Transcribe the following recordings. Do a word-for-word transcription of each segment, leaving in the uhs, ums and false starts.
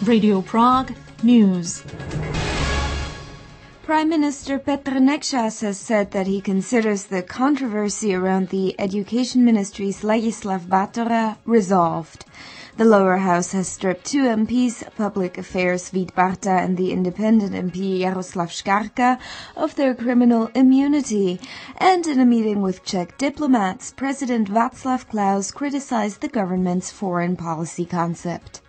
Radio Prague News. Prime Minister Petr Nečas has said that he considers the controversy around the Education Ministry's Ladislav Bátora resolved. The lower house has stripped two M Ps, Public Affairs Vít Barta and the independent M P Jaroslav Škarka, of their criminal immunity. And in a meeting with Czech diplomats, President Václav Klaus criticized the government's foreign policy concept.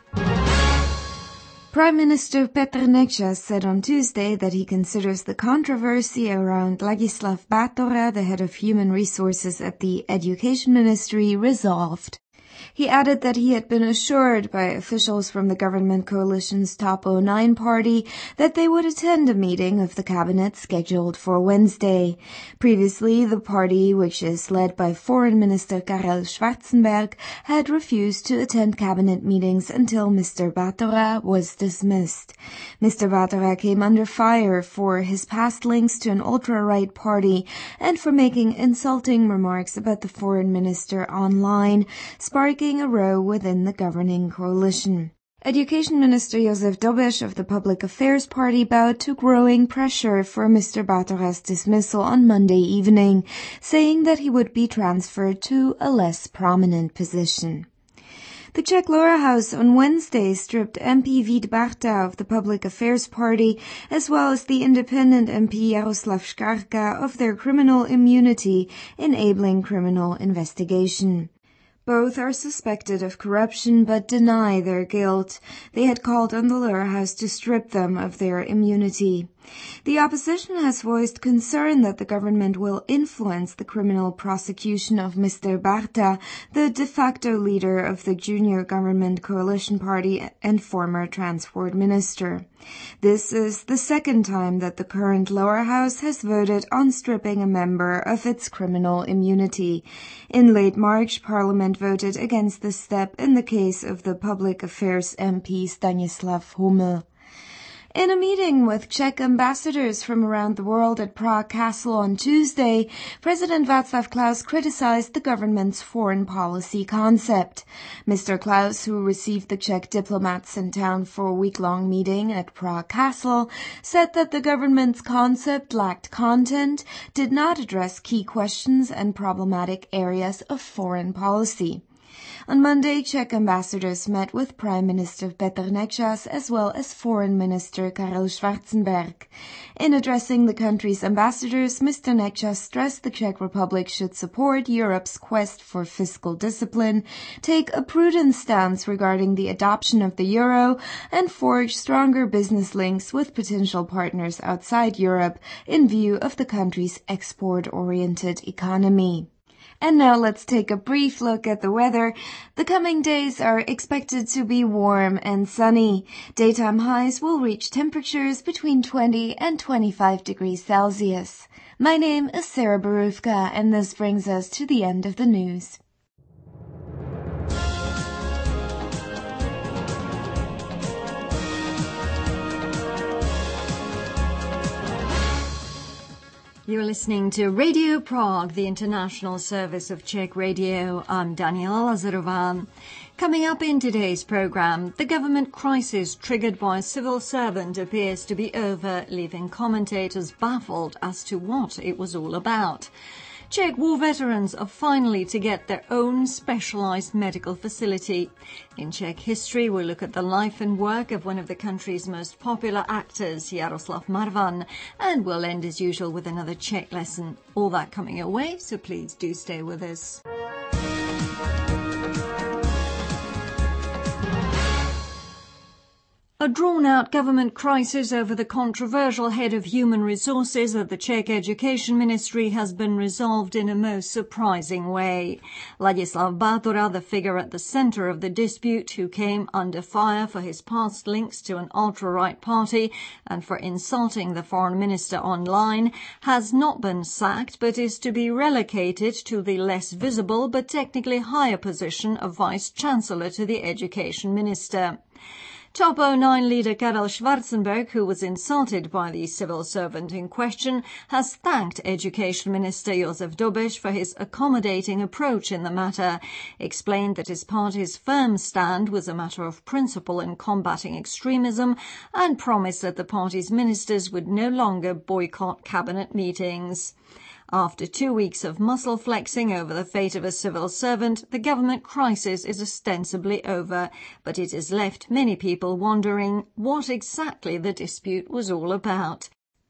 Prime Minister Petr Nečas said on Tuesday that he considers the controversy around Ladislav Bátora, the head of human resources at the Education Ministry, resolved. He added that he had been assured by officials from the government coalition's Top oh nine party that they would attend a meeting of the cabinet scheduled for Wednesday. Previously, the party, which is led by Foreign Minister Karel Schwarzenberg, had refused to attend cabinet meetings until Mister Bátora was dismissed. Mister Bátora came under fire for his past links to an ultra-right party and for making insulting remarks about the foreign minister online, sparking a row within the governing coalition. Education Minister Josef Dobeš of the Public Affairs Party bowed to growing pressure for Mister Bátora's dismissal on Monday evening, saying that he would be transferred to a less prominent position. The Czech lower house on Wednesday stripped M P Vít Barta of the Public Affairs Party, as well as the independent M P Jaroslav Škarka, of their criminal immunity, enabling criminal investigation. Both are suspected of corruption but deny their guilt. They had called on the lower house to strip them of their immunity. The opposition has voiced concern that the government will influence the criminal prosecution of Mister Barta, the de facto leader of the junior government coalition party and former transport minister. This is the second time that the current lower house has voted on stripping a member of its criminal immunity. In late March, Parliament voted against this step in the case of the Public Affairs M P Stanislav Huml. In a meeting with Czech ambassadors from around the world at Prague Castle on Tuesday, President Václav Klaus criticized the government's foreign policy concept. Mister Klaus, who received the Czech diplomats in town for a week-long meeting at Prague Castle, said that the government's concept lacked content, did not address key questions and problematic areas of foreign policy. On Monday, Czech ambassadors met with Prime Minister Petr Nečas as well as Foreign Minister Karel Schwarzenberg. In addressing the country's ambassadors, Mister Nečas stressed the Czech Republic should support Europe's quest for fiscal discipline, take a prudent stance regarding the adoption of the euro, and forge stronger business links with potential partners outside Europe in view of the country's export-oriented economy. And now let's take a brief look at the weather. The coming days are expected to be warm and sunny. Daytime highs will reach temperatures between twenty and twenty-five degrees Celsius. My name is Sarah Barufka, and this brings us to the end of the news. You're listening to Radio Prague, the international service of Czech radio. I'm Daniela Lazarová. Coming up in today's program, the government crisis triggered by a civil servant appears to be over, leaving commentators baffled as to what it was all about. Czech war veterans are finally to get their own specialized medical facility. In Czech history, we'll look at the life and work of one of the country's most popular actors, Jaroslav Marvan, and we'll end as usual with another Czech lesson. All that coming your way, so please do stay with us. A drawn-out government crisis over the controversial head of human resources of the Czech Education Ministry has been resolved in a most surprising way. Ladislav Bátora, the figure at the center of the dispute, who came under fire for his past links to an ultra-right party and for insulting the foreign minister online, has not been sacked but is to be relocated to the less visible but technically higher position of vice-chancellor to the education minister. Top oh nine leader Karel Schwarzenberg, who was insulted by the civil servant in question, has thanked Education Minister Jozef Dobeš for his accommodating approach in the matter, explained that his party's firm stand was a matter of principle in combating extremism, and promised that the party's ministers would no longer boycott cabinet meetings. After two weeks of muscle flexing over the fate of a civil servant, the government crisis is ostensibly over, but it has left many people wondering what exactly the dispute was all about.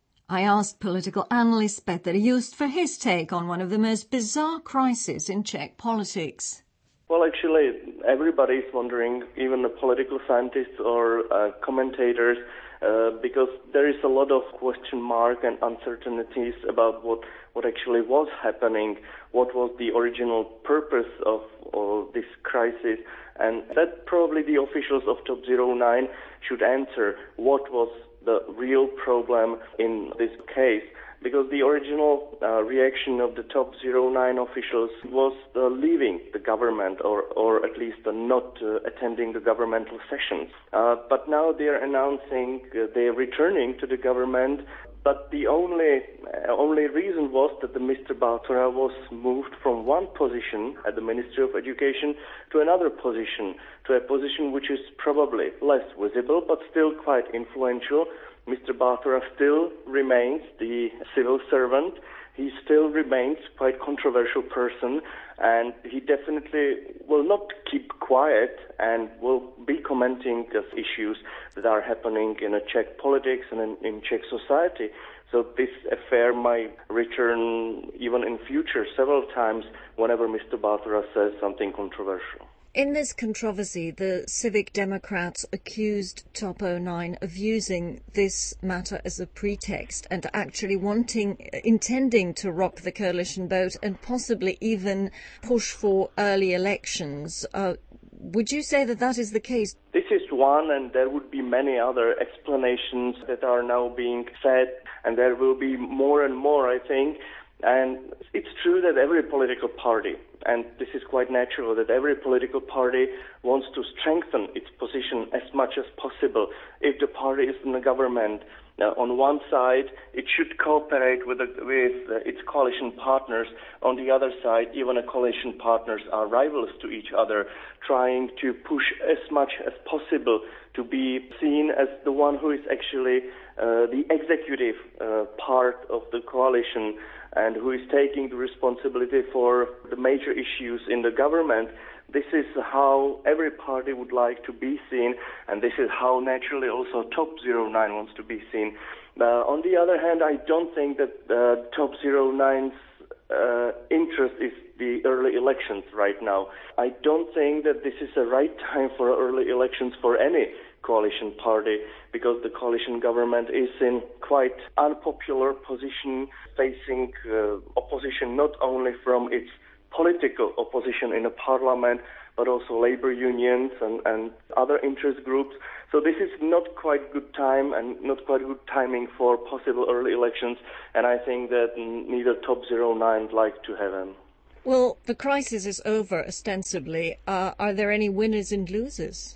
I asked political analyst Petr Just for his take on one of the most bizarre crises in Czech politics. Well, actually, everybody is wondering, even the political scientists or uh, commentators, uh, because there is a lot of question mark and uncertainties about what, what actually was happening, what was the original purpose of, of this crisis, and that probably the officials of Top oh nine should answer what was the real problem in this case. Because the original uh, reaction of the Top oh nine officials was uh, leaving the government, or, or at least uh, not uh, attending the governmental sessions. Uh, but now they are announcing uh, they are returning to the government. But the only uh, only reason was that the Mister Bátora was moved from one position at the Ministry of Education to another position, to a position which is probably less visible but still quite influential. Mister Bátora still remains the civil servant. He still remains quite controversial person, and he definitely will not keep quiet and will be commenting the issues that are happening in a Czech politics and in, in Czech society. So this affair might return even in future several times whenever Mister Bátora says something controversial. In this controversy, the Civic Democrats accused Top oh nine of using this matter as a pretext and actually wanting, intending to rock the coalition boat and possibly even push for early elections. Uh, would you say that that is the case? This is one, and there would be many other explanations that are now being said, and there will be more and more, I think. And it's true that every political party, and this is quite natural, that every political party wants to strengthen its position as much as possible. If the party is in the government, uh, on one side, it should cooperate with, the, with uh, its coalition partners. On the other side, even the coalition partners are rivals to each other, trying to push as much as possible to be seen as the one who is actually uh, the executive uh, part of the coalition, and who is taking the responsibility for the major issues in the government. This is how every party would like to be seen, and this is how naturally also Top oh nine wants to be seen. Uh, on the other hand, I don't think that uh, Top oh nine's uh, interest is the early elections right now. I don't think that this is the right time for early elections for any coalition party, because the coalition government is in quite unpopular position, facing uh, opposition not only from its political opposition in the parliament, but also labor unions and, and other interest groups. So this is not quite good time and not quite good timing for possible early elections, and I think that neither Top oh nine would like to have them. Well, the crisis is over, ostensibly. Uh, are there any winners and losers?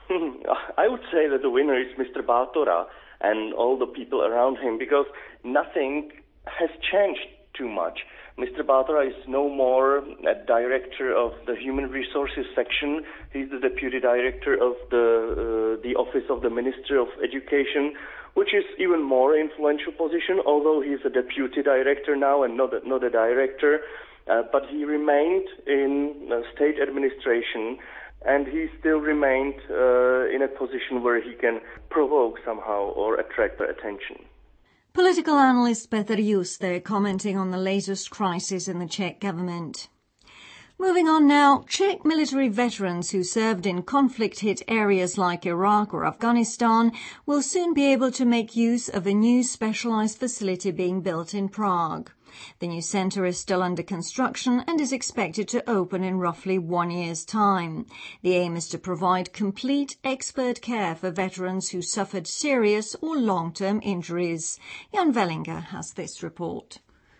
I would say that the winner is Mister Bátora and all the people around him, because nothing has changed too much. Mister Bátora is no more a director of the Human Resources section. He's the deputy director of the uh, the office of the Ministry of Education, which is even more influential position, although he's a deputy director now and not a, not a director. Uh, but he remained in uh, state administration, and he still remained uh, in a position where he can provoke somehow or attract attention. Political analyst Petr Just there, commenting on the latest crisis in the Czech government. Moving on now, Czech military veterans who served in conflict-hit areas like Iraq or Afghanistan will soon be able to make use of a new specialized facility being built in Prague. The new centre is still under construction and is expected to open in roughly one year's time. The aim is to provide complete expert care for veterans who suffered serious or long-term injuries. Jan Vellinger has this report.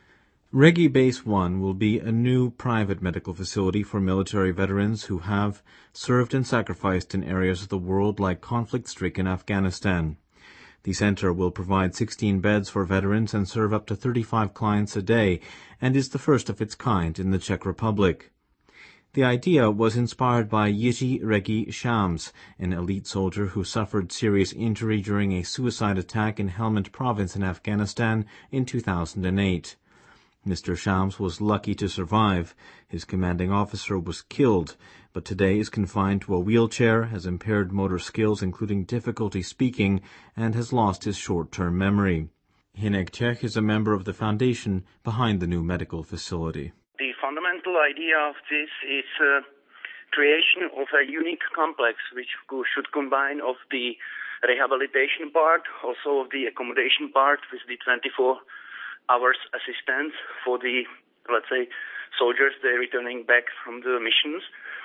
Regi Base one will be a new private medical facility for military veterans who have served and sacrificed in areas of the world like conflict-stricken Afghanistan. The center will provide sixteen beds for veterans and serve up to thirty-five clients a day, and is the first of its kind in the Czech Republic. The idea was inspired by Jiří Regi Shams, an elite soldier who suffered serious injury during a suicide attack in Helmand province in Afghanistan in two thousand eight. Mister Shams was lucky to survive. His commanding officer was killed, but today is confined to a wheelchair, has impaired motor skills including difficulty speaking, and has lost his short-term memory. Hinek Čech is a member of the foundation behind the new medical facility. The fundamental idea of this is uh, creation of a unique complex which should combine of the rehabilitation part, also of the accommodation part with the twenty-four hours assistance for the, let's say, soldiers they're returning back from the missions,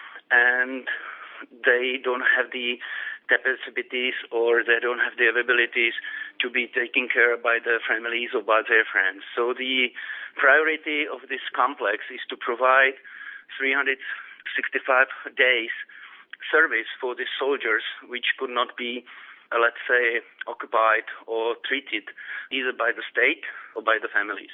and they don't have the capacities or they don't have the abilities to be taken care of by their families or by their friends. So the priority of this complex is to provide three hundred sixty-five days service for the soldiers which could not be, uh, let's say, occupied or treated either by the state or by the families.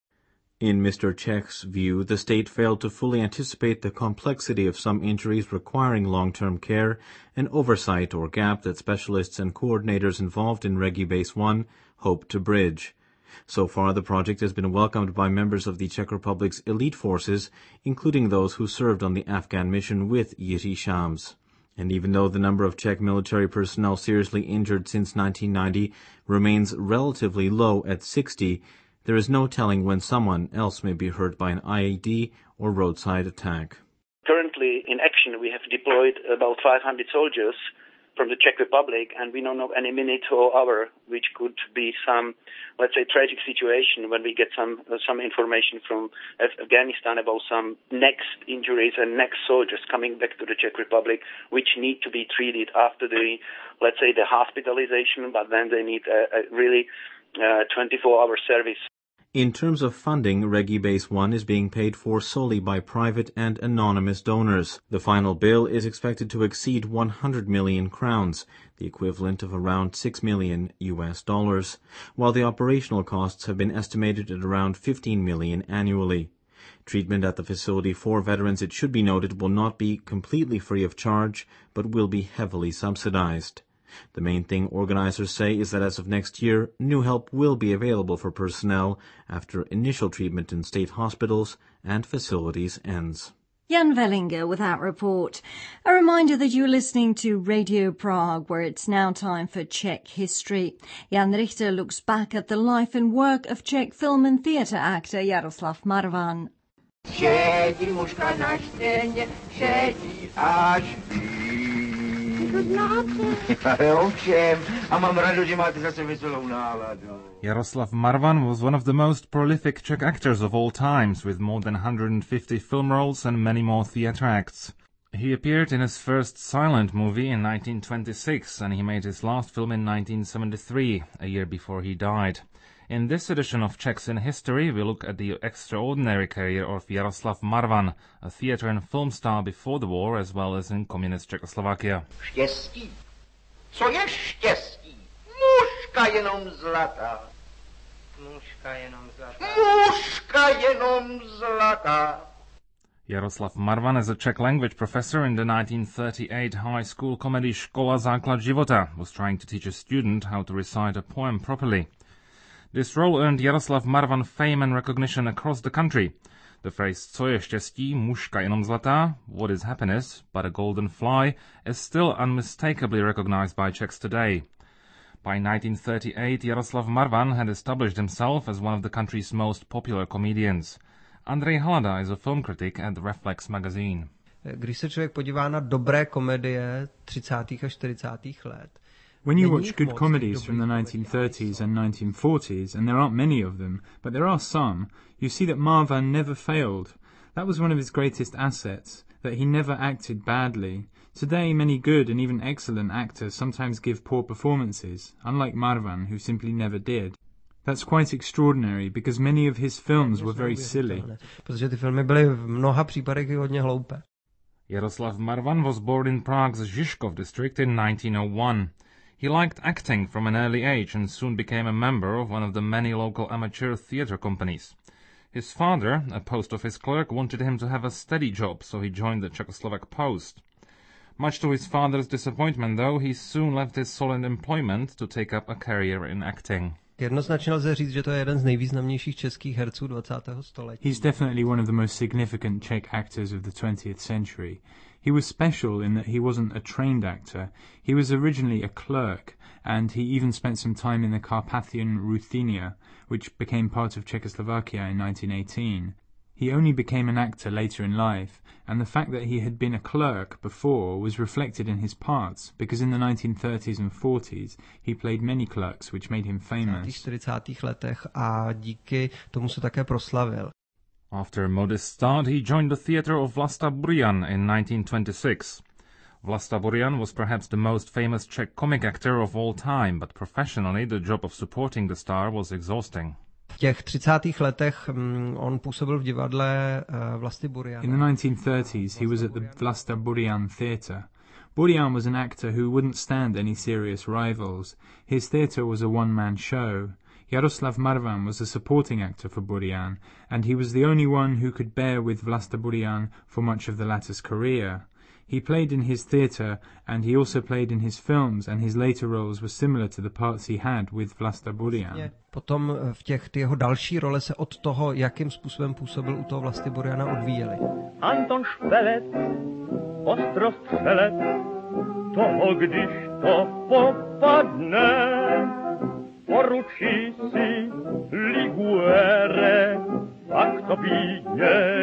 In Mister Czech's view, the state failed to fully anticipate the complexity of some injuries requiring long-term care, an oversight or gap that specialists and coordinators involved in Regi Base one hope to bridge. So far, the project has been welcomed by members of the Czech Republic's elite forces, including those who served on the Afghan mission with Jiří Shams. And even though the number of Czech military personnel seriously injured since nineteen ninety remains relatively low at sixty, there is no telling when someone else may be hurt by an I E D or roadside attack. Currently, in action, we have deployed about five hundred soldiers from the Czech Republic, and we don't know any minute or hour which could be some, let's say, tragic situation when we get some uh, some information from Afghanistan about some next injuries and next soldiers coming back to the Czech Republic, which need to be treated after the, let's say, the hospitalization, but then they need a, a really uh, twenty-four hour service. In terms of funding, Regi Base one is being paid for solely by private and anonymous donors. The final bill is expected to exceed one hundred million crowns, the equivalent of around six million U S dollars, while the operational costs have been estimated at around fifteen million annually. Treatment at the facility for veterans, it should be noted, will not be completely free of charge, but will be heavily subsidized. The main thing organizers say is that as of next year, new help will be available for personnel after initial treatment in state hospitals and facilities ends. Jan Vellinger with that report. A reminder that you're listening to Radio Prague, where it's now time for Czech history. Jan Richter looks back at the life and work of Czech film and theatre actor Jaroslav Marvan. Jaroslav Marvan was one of the most prolific Czech actors of all times, with more than one hundred fifty film roles and many more theatre acts. He appeared in his first silent movie in nineteen twenty-six, and he made his last film in nineteen seventy-three, a year before he died. In this edition of Czechs in History, we look at the extraordinary career of Jaroslav Marvan, a theatre and film star before the war as well as in communist Czechoslovakia. Štěstí. Co je štěstí? Mužka jenom zlatá. Mužka jenom zlatá. Mužka jenom zlatá. Jaroslav Marvan is a Czech language professor in the nineteen thirty-eight high school comedy Škola základ života, was trying to teach a student how to recite a poem properly. This role earned Jaroslav Marvan fame and recognition across the country. The phrase "Co je štěstí, mužka jenom zlatá," what is happiness but a golden fly, is still unmistakably recognized by Czechs today. By nineteen thirty-eight, Jaroslav Marvan had established himself as one of the country's most popular comedians. Andrej Halada is a film critic at the Reflex magazine. Když se člověk podívá na dobré komedie třicátých a čtyřicátých let, when you watch good comedies from the nineteen thirties and nineteen forties, and there aren't many of them, but there are some, you see that Marvan never failed. That was one of his greatest assets, that he never acted badly. Today, many good and even excellent actors sometimes give poor performances, unlike Marvan, who simply never did. That's quite extraordinary, because many of his films were very silly. Protože ty filmy byly v mnoha případech i hodně hloupé. Jaroslav Marvan was born in Prague's Žižkov district in nineteen oh one. He liked acting from an early age and soon became a member of one of the many local amateur theatre companies. His father, a post office clerk, wanted him to have a steady job, so he joined the Czechoslovak Post. Much to his father's disappointment, though, he soon left his solid employment to take up a career in acting. Jednoznačně lze říct, že to je jeden z nejvýznamnějších českých herců dvacátého století. He's definitely one of the most significant Czech actors of the twentieth century. He was special in that he wasn't a trained actor. He was originally a clerk, and he even spent some time in the Carpathian Ruthenia, which became part of Czechoslovakia in nineteen eighteen. He only became an actor later in life, and the fact that he had been a clerk before was reflected in his parts, because in the nineteen thirties and forties he played many clerks, which made him famous. čtyřicátých letech a díky tomu se také proslavil. After a modest start, he joined the theatre of Vlasta Burian in nineteen twenty-six. Vlasta Burian was perhaps the most famous Czech comic actor of all time, but professionally the job of supporting the star was exhausting. V těch třicátých letech um, on působil v divadle uh, Vlasty Burian. In the nineteen thirties, he was at the Vlasta Burian theatre. Burian was an actor who wouldn't stand any serious rivals. His theatre was a one-man show. Jaroslav Marvan was a supporting actor for Burian, and he was the only one who could bear with Vlasta Burian for much of the latter's career. He played in his theatre, and he also played in his films, and his later roles were similar to the parts he had with Vlasta Burian. Potom v těch ty jeho další role se od toho, jakým způsobem působil u toho Vlasty Buriana, odvíjely. Anton Špelec, ostrostřelec, toho když to popadne, poručí si Liguere, pak to bídně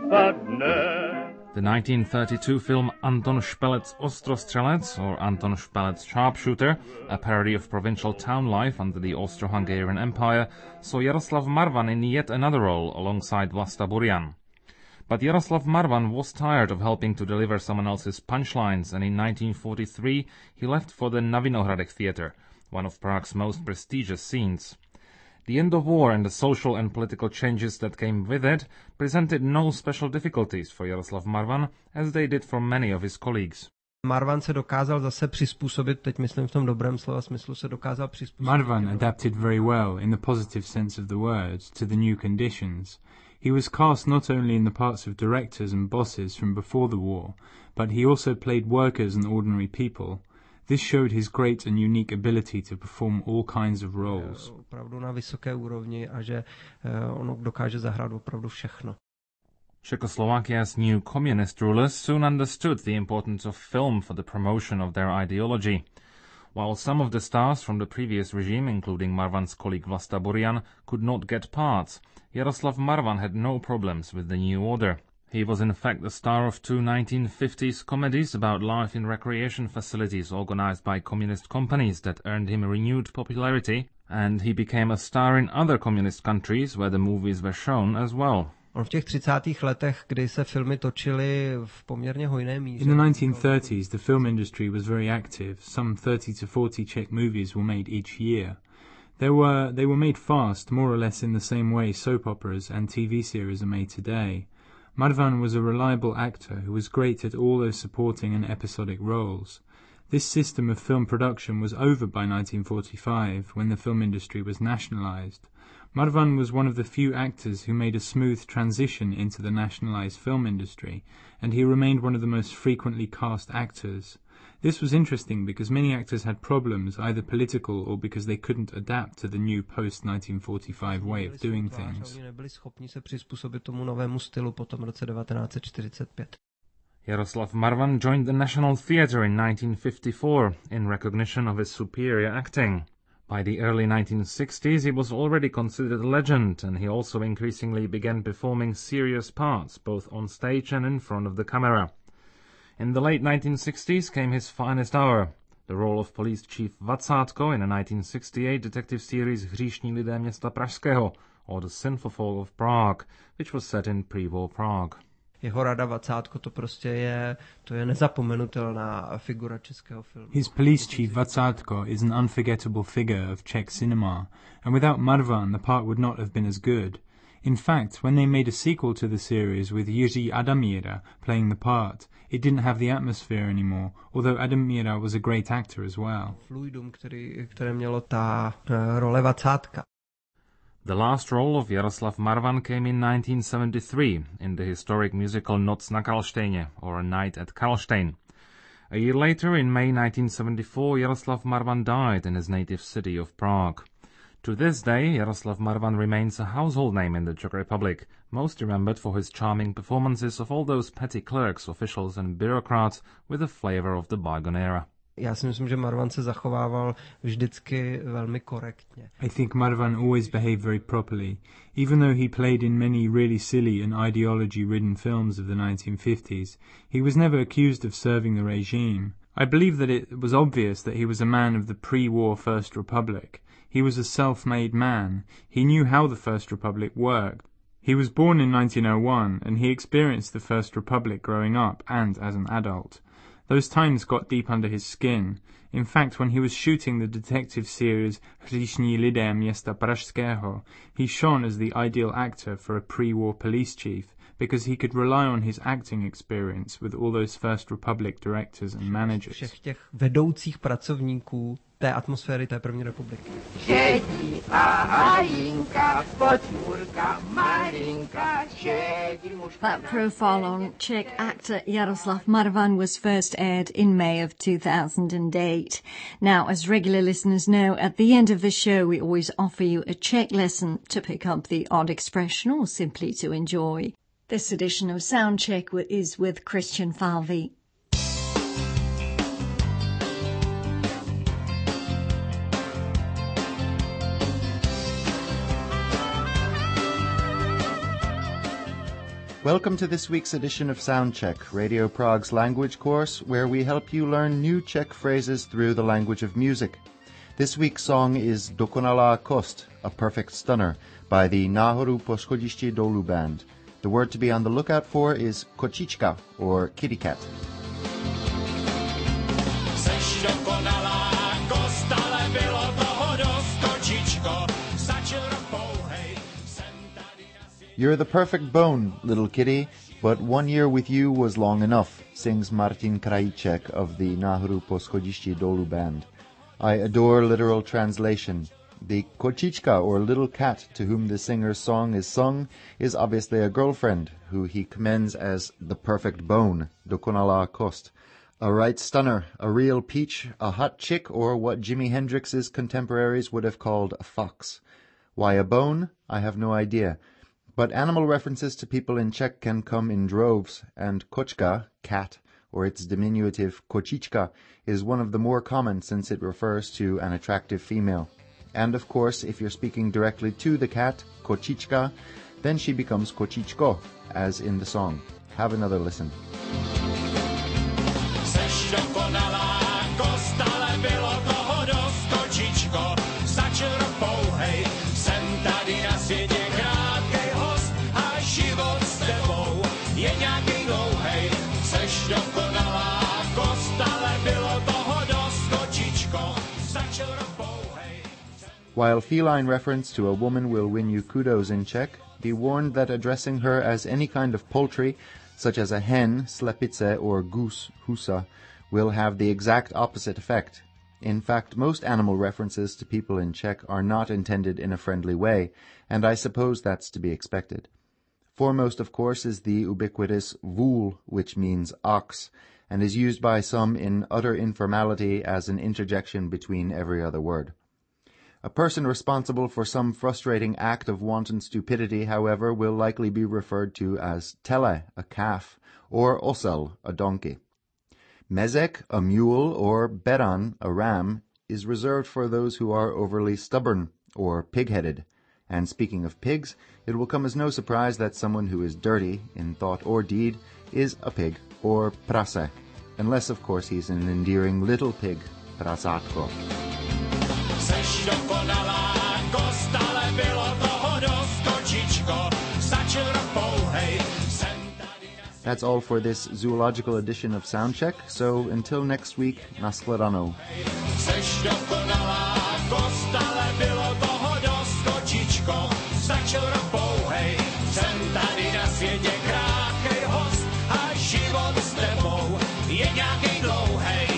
dopadne. The nineteen thirty-two film Anton Špelec's Ostrostřelec, or Anton Špelec's Sharpshooter, a parody of provincial town life under the Austro-Hungarian Empire, saw Jaroslav Marvan in yet another role alongside Vlasta Burian. But Jaroslav Marvan was tired of helping to deliver someone else's punchlines, and in nineteen forty-three he left for the Na Vinohradech Theatre, one of Prague's most prestigious scenes. The end of war and the social and political changes that came with it presented no special difficulties for Jaroslav Marvan, as they did for many of his colleagues. Marvan se dokázal zase přizpůsobit, teď myslím v tom dobrém slova smyslu, se dokázal přizpůsobit. Marvan adapted very well, in the positive sense of the words, to the new conditions. He was cast not only in the parts of directors and bosses from before the war, but he also played workers and ordinary people. This showed his great and unique ability to perform all kinds of roles. Opravdu na vysoké úrovni a že on dokáže zahrát opravdu všechno. Czechoslovakia's new communist rulers soon understood the importance of film for the promotion of their ideology. While some of the stars from the previous regime, including Marvan's colleague Vlasta Burian, could not get parts, Jaroslav Marvan had no problems with the new order. He was in fact the star of two nineteen fifties comedies about life in recreation facilities organized by communist companies that earned him renewed popularity, and he became a star in other communist countries where the movies were shown as well. On v těch třicátých letech, kdy se filmy točily v poměrně hojné míře. In the nineteen thirties, the film industry was very active. Some thirty to forty Czech movies were made each year. There were, they were made fast, more or less in the same way soap operas and T V series are made today. Marvan was a reliable actor who was great at all those supporting and episodic roles. This system of film production was over by nineteen forty-five, when the film industry was nationalized. Marvan was one of the few actors who made a smooth transition into the nationalized film industry, and he remained one of the most frequently cast actors. This was interesting because many actors had problems, either political or because they couldn't adapt to the new post nineteen forty-five way of doing things. Nebyli schopni se přizpůsobit tomu novému stylu po tom roce devatenáct set čtyřicet pět. Jaroslav Marvan joined the National Theatre in nineteen fifty-four in recognition of his superior acting. By the early nineteen sixties he was already considered a legend, and he also increasingly began performing serious parts, both on stage and in front of the camera. In the late nineteen sixties came his finest hour, the role of police chief Vacátko in a nineteen sixty-eight detective series Hříšní lidé města Pražského, or The Sinful Folk of Prague, which was set in pre-war Prague. jeho Rada Vacátko, to prostě je, to je nezapomenutelná figura českého filmu. His police chief Vacátko is an unforgettable figure of Czech cinema, and without Marwan the part would not have been as good. In fact, when they made a sequel to the series with Jiří Adamíra playing the part, it didn't have the atmosphere anymore, although Adamíra was a great actor as well. Fluidum, který, které mělo ta uh, role Vacátka. The last role of Jaroslav Marwan came in nineteen seventy-three in the historic musical Noc na Karlštejně, or A Night at Karlštejn. A year later, in May nineteen seventy-four, Jaroslav Marwan died in his native city of Prague. To this day, Jaroslav Marwan remains a household name in the Czech Republic, most remembered for his charming performances of all those petty clerks, officials and bureaucrats with a flavor of the bygone era. Já si myslím, že Marwan se zachovával vždycky velmi korektně. I think Marwan always behaved very properly, even though he played in many really silly and ideology-ridden films of the nineteen fifties. He was never accused of serving the regime. I believe that it was obvious that he was a man of the pre-war First Republic. He was a self-made man. He knew how the First Republic worked. He was born in nineteen oh one, and he experienced the First Republic growing up and as an adult. Those times got deep under his skin. In fact, when he was shooting the detective series Hříšní lidé města Pražského, he shone as the ideal actor for a pre-war police chief, because he could rely on his acting experience with all those First Republic directors and managers. Všech těch vedoucích pracovníků té atmosféry té první republiky. That profile on Czech actor Jaroslav Marwan was first aired in May of two thousand eight. Now, as regular listeners know, at the end of the show we always offer you a Czech lesson to pick up the odd expression or simply to enjoy. This edition of Soundcheck is with Christian Falvey. Welcome to this week's edition of Soundcheck, Radio Prague's language course, where we help you learn new Czech phrases through the language of music. This week's song is Dokonalá kost, a perfect stunner, by the Nahoru po schodišti dolů band. The word to be on the lookout for is kočička, or kitty cat. Seš dokonalá kost, ale bylo toho dost, kočičko, stačil rok pouhej. You're the perfect bone, little kitty, but one year with you was long enough, sings Martin Krajicek of the Nahoru po schodišti dolů band. I adore literal translation. The kočička, or little cat, to whom the singer's song is sung, is obviously a girlfriend, who he commends as the perfect bone, dokonalá kost. A right stunner, a real peach, a hot chick, or what Jimi Hendrix's contemporaries would have called a fox. Why a bone? I have no idea. But animal references to people in Czech can come in droves, and kočka, cat, or its diminutive kočička, is one of the more common since it refers to an attractive female. And of course, if you're speaking directly to the cat, kočička, then she becomes kočičko, as in the song. Have another listen. While feline reference to a woman will win you kudos in Czech, be warned that addressing her as any kind of poultry, such as a hen, slepice, or goose, husa, will have the exact opposite effect. In fact, most animal references to people in Czech are not intended in a friendly way, and I suppose that's to be expected. Foremost, of course, is the ubiquitous vůl, which means ox, and is used by some in utter informality as an interjection between every other word. A person responsible for some frustrating act of wanton stupidity, however, will likely be referred to as tele, a calf, or osel, a donkey. Mezek, a mule, or beran, a ram, is reserved for those who are overly stubborn, or pig-headed. And speaking of pigs, it will come as no surprise that someone who is dirty, in thought or deed, is a pig, or prase, unless, of course, he's an endearing little pig, prasátko. Seš dokonalá kost, ale bylo toho dost, kočičko, stačil rok pouhej, jsem tady na That's all for this zoological edition of Soundcheck, so until next week, nashledanou. Seš dokonalá kost, ale bylo toho dost, kočičko, stačil rok pouhej, jsem tady na světě krátkej host a život s tebou je nějakej dlouhej.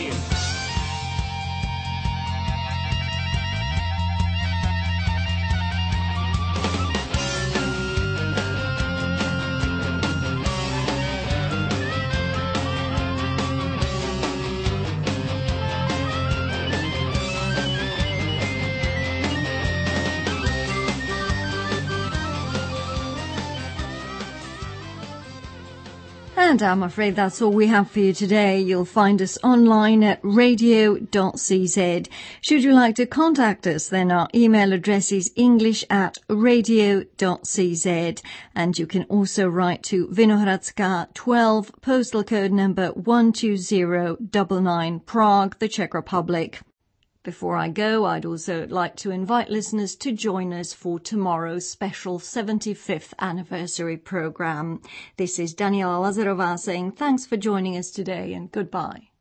And I'm afraid that's all we have for you today. You'll find us online at radio dot c z. Should you like to contact us, then our email address is english at radio dot c z. And you can also write to Vinohradska twelve, postal code number one two zero nine nine, Prague, the Czech Republic. Before I go, I'd also like to invite listeners to join us for tomorrow's special seventy-fifth anniversary programme. This is Daniela Lazarová saying thanks for joining us today and goodbye.